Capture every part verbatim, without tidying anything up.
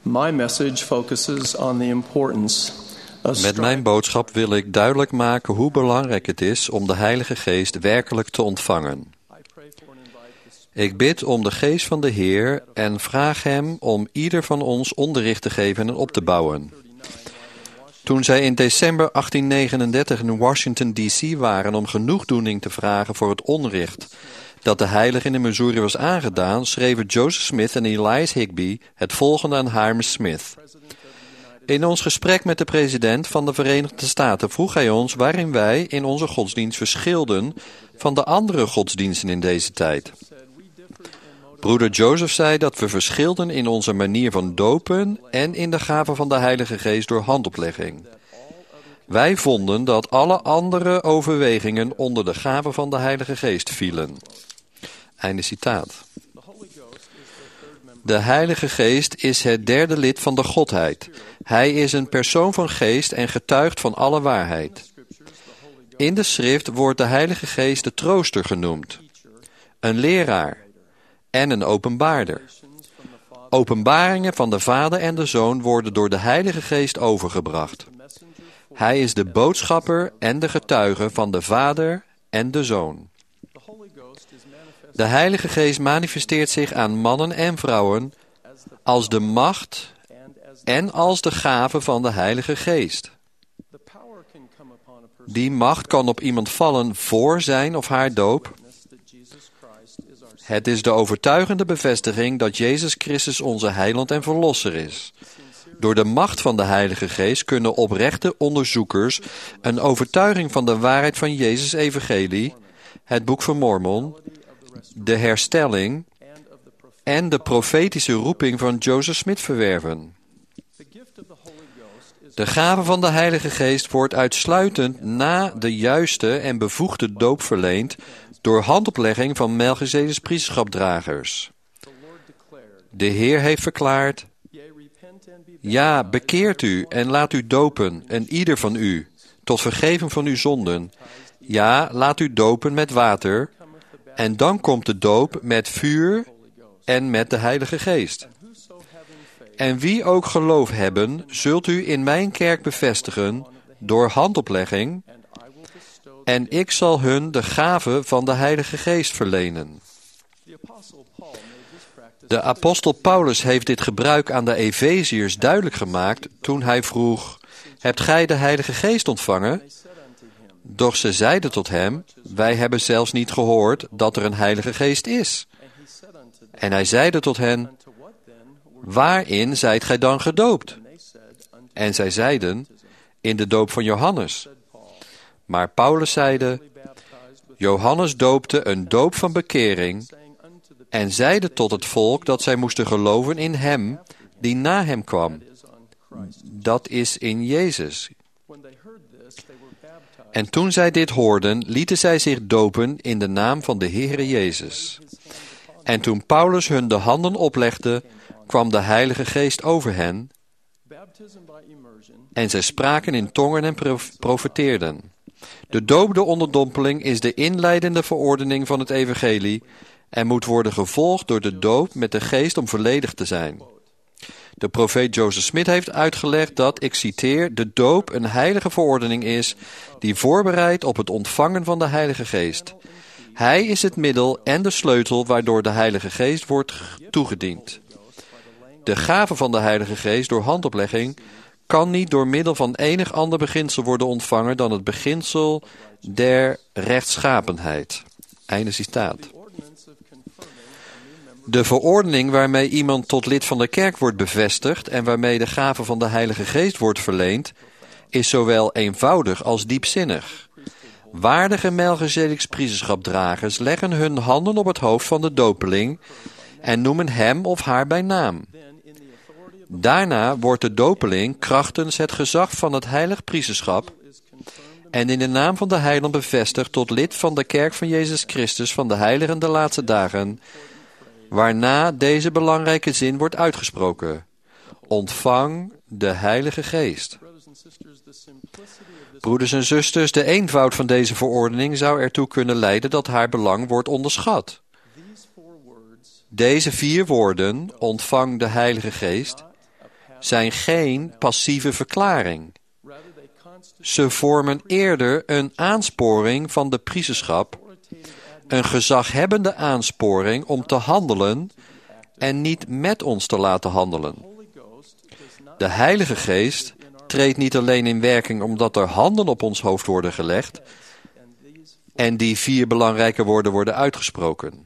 My message focuses on the importance of Met mijn boodschap wil ik duidelijk maken hoe belangrijk het is om de Heilige Geest werkelijk te ontvangen. Ik bid om de Geest van de Heer en vraag Hem om ieder van ons onderricht te geven en op te bouwen. Toen zij in december achttien negenendertig in Washington D C waren om genoegdoening te vragen voor het onrecht dat de heilige in de Missouri was aangedaan, schreven Joseph Smith en Elias Higbee het volgende aan Hiram Smith. In ons gesprek met de president van de Verenigde Staten vroeg hij ons waarin wij in onze godsdienst verschilden van de andere godsdiensten in deze tijd. Broeder Joseph zei dat we verschilden in onze manier van dopen en in de gave van de Heilige Geest door handoplegging. Wij vonden dat alle andere overwegingen onder de gave van de Heilige Geest vielen. Einde citaat. De Heilige Geest is het derde lid van de Godheid. Hij is een persoon van geest en getuigt van alle waarheid. In de schrift wordt de Heilige Geest de trooster genoemd, een leraar en een openbaarder. Openbaringen van de Vader en de Zoon worden door de Heilige Geest overgebracht. Hij is de boodschapper en de getuige van de Vader en de Zoon. De Heilige Geest manifesteert zich aan mannen en vrouwen als de macht en als de gave van de Heilige Geest. Die macht kan op iemand vallen voor zijn of haar doop. Het is de overtuigende bevestiging dat Jezus Christus onze heiland en verlosser is. Door de macht van de Heilige Geest kunnen oprechte onderzoekers een overtuiging van de waarheid van Jezus' evangelie, het boek van Mormon, de herstelling en de profetische roeping van Joseph Smith verwerven. De gave van de Heilige Geest wordt uitsluitend na de juiste en bevoegde doop verleend door handoplegging van Melchizedeks priesterschapdragers. De Heer heeft verklaard: ja, bekeert u en laat u dopen, en ieder van u, tot vergeving van uw zonden. Ja, laat u dopen met water, en dan komt de doop met vuur en met de Heilige Geest. En wie ook geloof hebben, zult u in mijn kerk bevestigen door handoplegging, en ik zal hun de gave van de Heilige Geest verlenen. De apostel Paulus heeft dit gebruik aan de Efeziërs duidelijk gemaakt toen hij vroeg: hebt gij de Heilige Geest ontvangen? Doch ze zeiden tot hem: wij hebben zelfs niet gehoord dat er een Heilige Geest is. En hij zeide tot hen: waarin zijt gij dan gedoopt? En zij zeiden: in de doop van Johannes. Maar Paulus zeide: Johannes doopte een doop van bekering en zeide tot het volk dat zij moesten geloven in hem die na hem kwam. Dat is in Jezus. En toen zij dit hoorden, lieten zij zich dopen in de naam van de Heere Jezus. En toen Paulus hun de handen oplegde, kwam de Heilige Geest over hen, en zij spraken in tongen en profeteerden. De doop door onderdompeling is de inleidende verordening van het evangelie en moet worden gevolgd door de doop met de geest om volledigd te zijn. De profeet Joseph Smith heeft uitgelegd dat, ik citeer, de doop een heilige verordening is die voorbereidt op het ontvangen van de Heilige Geest. Hij is het middel en de sleutel waardoor de Heilige Geest wordt toegediend. De gave van de Heilige Geest door handoplegging kan niet door middel van enig ander beginsel worden ontvangen dan het beginsel der rechtschapenheid. Einde citaat. De verordening waarmee iemand tot lid van de kerk wordt bevestigd en waarmee de gave van de Heilige Geest wordt verleend, is zowel eenvoudig als diepzinnig. Waardige Melchizedeks priesterschapdragers leggen hun handen op het hoofd van de dopeling en noemen hem of haar bij naam. Daarna wordt de dopeling krachtens het gezag van het heilig priesterschap en in de naam van de heiland bevestigd tot lid van de kerk van Jezus Christus van de heiligen der laatste dagen, waarna deze belangrijke zin wordt uitgesproken: ontvang de Heilige Geest. Broeders en zusters, de eenvoud van deze verordening zou ertoe kunnen leiden dat haar belang wordt onderschat. Deze vier woorden, ontvang de Heilige Geest, zijn geen passieve verklaring. Ze vormen eerder een aansporing van de priesterschap, een gezaghebbende aansporing om te handelen en niet met ons te laten handelen. De Heilige Geest treedt niet alleen in werking omdat er handen op ons hoofd worden gelegd en die vier belangrijke woorden worden uitgesproken.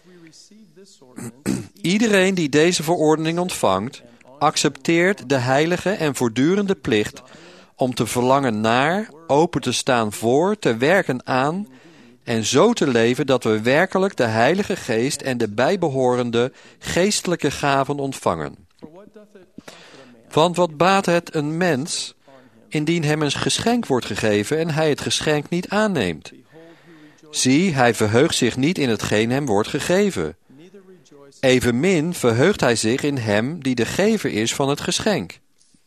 Iedereen die deze verordening ontvangt, accepteert de heilige en voortdurende plicht om te verlangen naar, open te staan voor, te werken aan en zo te leven dat we werkelijk de Heilige Geest en de bijbehorende geestelijke gaven ontvangen. Want wat baat het een mens indien hem een geschenk wordt gegeven en hij het geschenk niet aanneemt? Zie, hij verheugt zich niet in hetgeen hem wordt gegeven. Evenmin verheugt hij zich in hem die de gever is van het geschenk.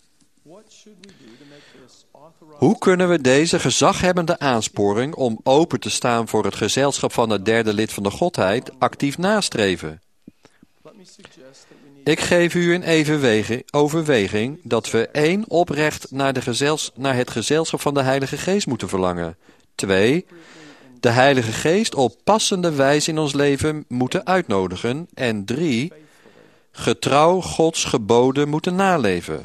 Hoe kunnen we deze gezaghebbende aansporing om open te staan voor het gezelschap van het derde lid van de Godheid actief nastreven? Ik geef u een evenweging, overweging dat we één oprecht naar, de gezels, naar het gezelschap van de Heilige Geest moeten verlangen. Twee, de Heilige Geest op passende wijze in ons leven moeten uitnodigen. En drie, getrouw Gods geboden moeten naleven.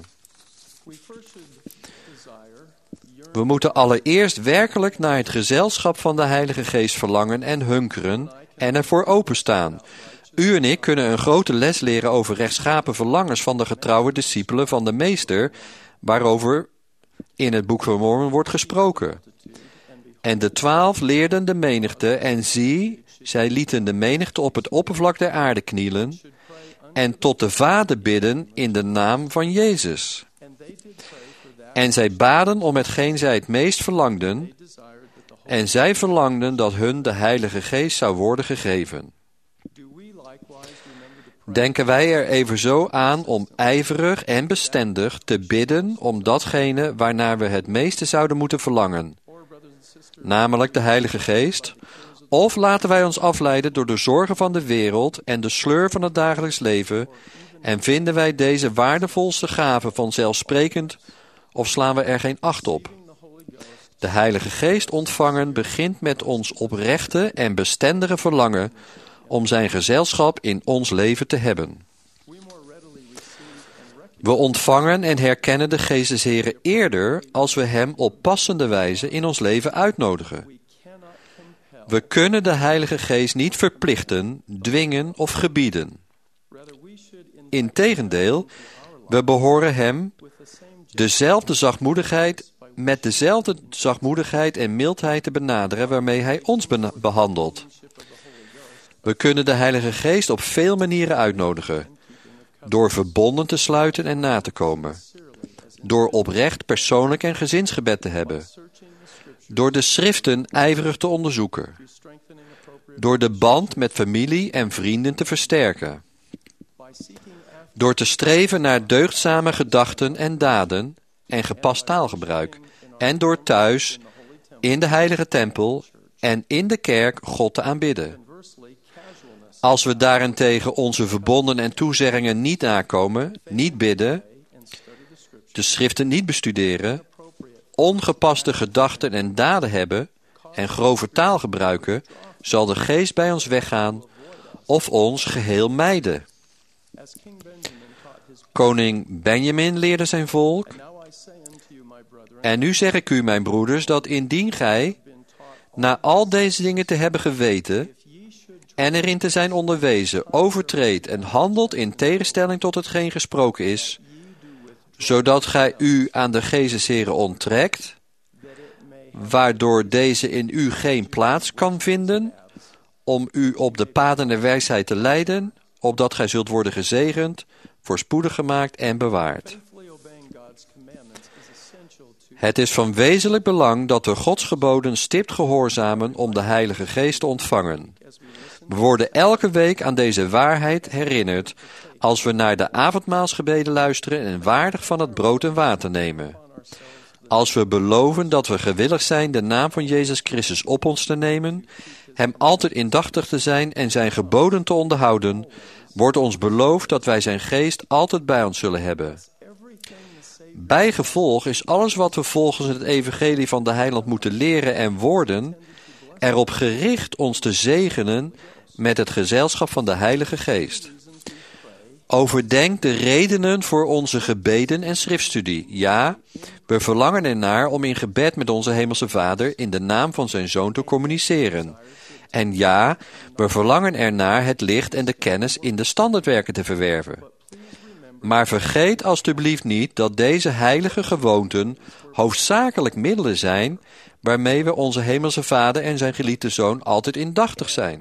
We moeten allereerst werkelijk naar het gezelschap van de Heilige Geest verlangen en hunkeren en ervoor openstaan. U en ik kunnen een grote les leren over rechtschapen verlangens van de getrouwe discipelen van de Meester, waarover in het boek van Mormon wordt gesproken. En de twaalf leerden de menigte, en zie, zij lieten de menigte op het oppervlak der aarde knielen en tot de Vader bidden in de naam van Jezus. En zij baden om hetgeen zij het meest verlangden, en zij verlangden dat hun de Heilige Geest zou worden gegeven. Denken wij er evenzo aan om ijverig en bestendig te bidden om datgene waarnaar we het meeste zouden moeten verlangen, namelijk de Heilige Geest, of laten wij ons afleiden door de zorgen van de wereld en de sleur van het dagelijks leven en vinden wij deze waardevolste gave vanzelfsprekend of slaan we er geen acht op? De Heilige Geest ontvangen begint met ons oprechte en bestendige verlangen om zijn gezelschap in ons leven te hebben. We ontvangen en herkennen de Geest des Heren eerder als we hem op passende wijze in ons leven uitnodigen. We kunnen de Heilige Geest niet verplichten, dwingen of gebieden. Integendeel, we behoren hem dezelfde zachtmoedigheid, met dezelfde zachtmoedigheid en mildheid te benaderen waarmee hij ons behandelt. We kunnen de Heilige Geest op veel manieren uitnodigen. Door verbonden te sluiten en na te komen. Door oprecht persoonlijk en gezinsgebed te hebben. Door de schriften ijverig te onderzoeken. Door de band met familie en vrienden te versterken. Door te streven naar deugdzame gedachten en daden en gepast taalgebruik. En door thuis, in de heilige tempel en in de kerk God te aanbidden. Als we daarentegen onze verbonden en toezeggingen niet nakomen, niet bidden, de schriften niet bestuderen, ongepaste gedachten en daden hebben en grove taal gebruiken, zal de Geest bij ons weggaan of ons geheel mijden. Koning Benjamin leerde zijn volk: en nu zeg ik u, mijn broeders, dat indien gij, na al deze dingen te hebben geweten en erin te zijn onderwezen, overtreedt en handelt in tegenstelling tot hetgeen gesproken is, zodat gij u aan de Geest des Heren onttrekt, waardoor deze in u geen plaats kan vinden, om u op de paden der wijsheid te leiden, opdat gij zult worden gezegend, voorspoedig gemaakt en bewaard. Het is van wezenlijk belang dat we Gods geboden stipt gehoorzamen om de Heilige Geest te ontvangen. We worden elke week aan deze waarheid herinnerd als we naar de avondmaalsgebeden luisteren en waardig van het brood en water nemen. Als we beloven dat we gewillig zijn de naam van Jezus Christus op ons te nemen, hem altijd indachtig te zijn en zijn geboden te onderhouden, wordt ons beloofd dat wij zijn geest altijd bij ons zullen hebben. Bijgevolg is alles wat we volgens het evangelie van de heiland moeten leren en worden erop gericht ons te zegenen met het gezelschap van de Heilige Geest. Overdenk de redenen voor onze gebeden en schriftstudie. Ja, we verlangen ernaar om in gebed met onze Hemelse Vader in de naam van zijn Zoon te communiceren. En ja, we verlangen ernaar het licht en de kennis in de standaardwerken te verwerven. Maar vergeet alstublieft niet dat deze heilige gewoonten hoofdzakelijk middelen zijn waarmee we onze Hemelse Vader en zijn geliefde Zoon altijd indachtig zijn.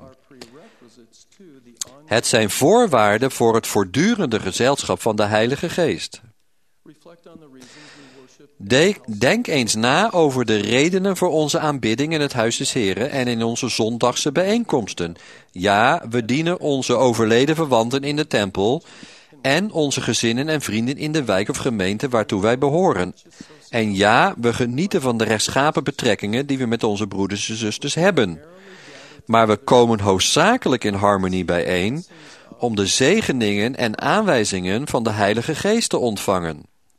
Het zijn voorwaarden voor het voortdurende gezelschap van de Heilige Geest. Denk eens na over de redenen voor onze aanbidding in het Huis des Heren en in onze zondagse bijeenkomsten. Ja, we dienen onze overleden verwanten in de tempel en onze gezinnen en vrienden in de wijk of gemeente waartoe wij behoren. En ja, we genieten van de rechtschapen betrekkingen die we met onze broeders en zusters hebben. Maar we komen hoofdzakelijk in harmonie bijeen om de zegeningen en aanwijzingen van de Heilige Geest te ontvangen.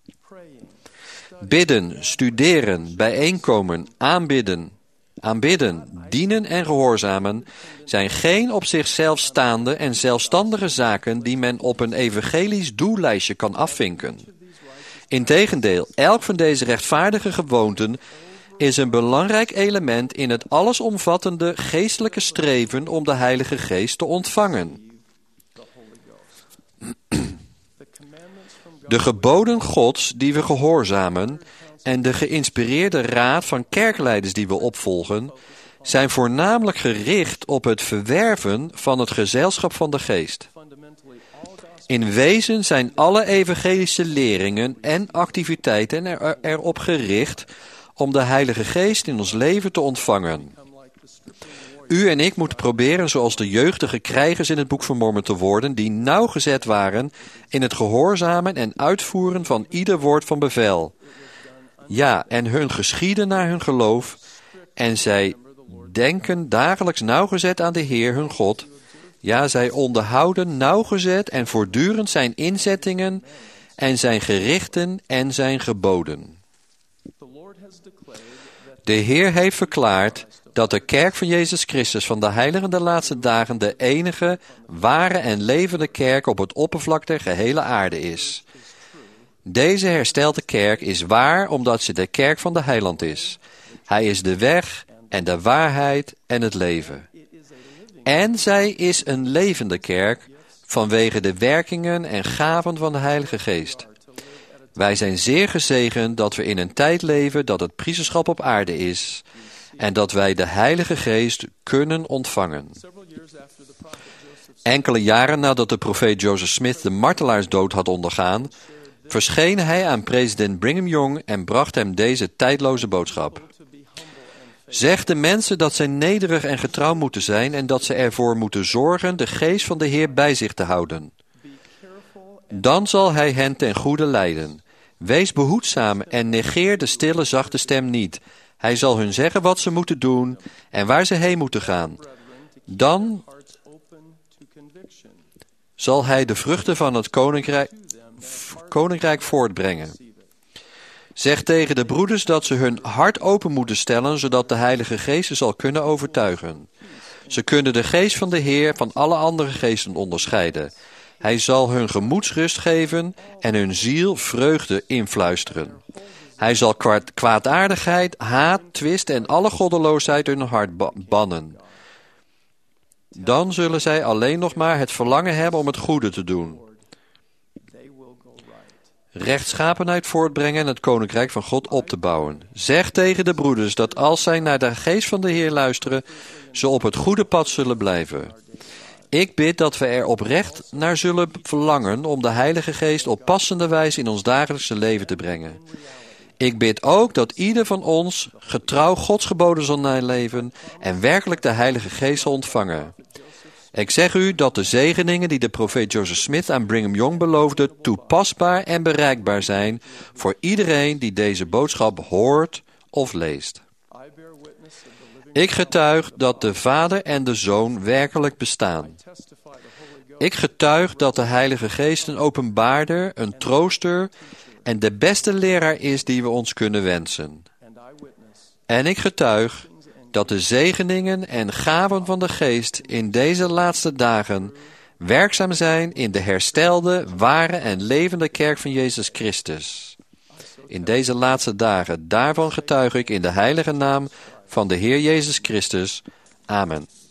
Bidden, studeren, bijeenkomen, aanbidden, aanbidden, dienen en gehoorzamen zijn geen op zichzelf staande en zelfstandige zaken die men op een evangelisch doellijstje kan afvinken. Integendeel, elk van deze rechtvaardige gewoonten is een belangrijk element in het allesomvattende geestelijke streven om de Heilige Geest te ontvangen. De geboden Gods die we gehoorzamen en de geïnspireerde raad van kerkleiders die we opvolgen, zijn voornamelijk gericht op het verwerven van het gezelschap van de Geest. In wezen zijn alle evangelische leringen en activiteiten er, erop gericht om de Heilige Geest in ons leven te ontvangen. U en ik moeten proberen zoals de jeugdige krijgers in het Boek van Mormon te worden, die nauwgezet waren in het gehoorzamen en uitvoeren van ieder woord van bevel. Ja, en hun geschieden naar hun geloof, en zij denken dagelijks nauwgezet aan de Heer hun God. Ja, zij onderhouden nauwgezet en voortdurend zijn inzettingen en zijn gerichten en zijn geboden. De Heer heeft verklaard dat de kerk van Jezus Christus van de heiligen der laatste dagen de enige, ware en levende kerk op het oppervlak der gehele aarde is. Deze herstelde kerk is waar omdat ze de kerk van de heiland is. Hij is de weg en de waarheid en het leven. En zij is een levende kerk vanwege de werkingen en gaven van de Heilige Geest. Wij zijn zeer gezegend dat we in een tijd leven dat het priesterschap op aarde is en dat wij de Heilige Geest kunnen ontvangen. Enkele jaren nadat de profeet Joseph Smith de martelaarsdood had ondergaan, verscheen hij aan president Brigham Young en bracht hem deze tijdloze boodschap. Zeg de mensen dat zij nederig en getrouw moeten zijn en dat ze ervoor moeten zorgen de geest van de Heer bij zich te houden. Dan zal hij hen ten goede leiden. Wees behoedzaam en negeer de stille, zachte stem niet. Hij zal hun zeggen wat ze moeten doen en waar ze heen moeten gaan. Dan zal hij de vruchten van het koninkrijk, koninkrijk voortbrengen. Zeg tegen de broeders dat ze hun hart open moeten stellen, zodat de Heilige Geest ze zal kunnen overtuigen. Ze kunnen de geest van de Heer van alle andere geesten onderscheiden. Hij zal hun gemoedsrust geven en hun ziel vreugde influisteren. Hij zal kwaad, kwaadaardigheid, haat, twist en alle goddeloosheid hun hart ba- bannen. Dan zullen zij alleen nog maar het verlangen hebben om het goede te doen. Rechtschapenheid voortbrengen en het koninkrijk van God op te bouwen. Zeg tegen de broeders dat als zij naar de geest van de Heer luisteren, ze op het goede pad zullen blijven. Ik bid dat we er oprecht naar zullen verlangen om de Heilige Geest op passende wijze in ons dagelijkse leven te brengen. Ik bid ook dat ieder van ons getrouw Gods geboden zal naleven en werkelijk de Heilige Geest zal ontvangen. Ik zeg u dat de zegeningen die de profeet Joseph Smith aan Brigham Young beloofde toepasbaar en bereikbaar zijn voor iedereen die deze boodschap hoort of leest. Ik getuig dat de Vader en de Zoon werkelijk bestaan. Ik getuig dat de Heilige Geest een openbaarder, een trooster en de beste leraar is die we ons kunnen wensen. En ik getuig dat de zegeningen en gaven van de Geest in deze laatste dagen werkzaam zijn in de herstelde, ware en levende kerk van Jezus Christus. In deze laatste dagen, daarvan getuig ik in de heilige naam van de Heer Jezus Christus. Amen.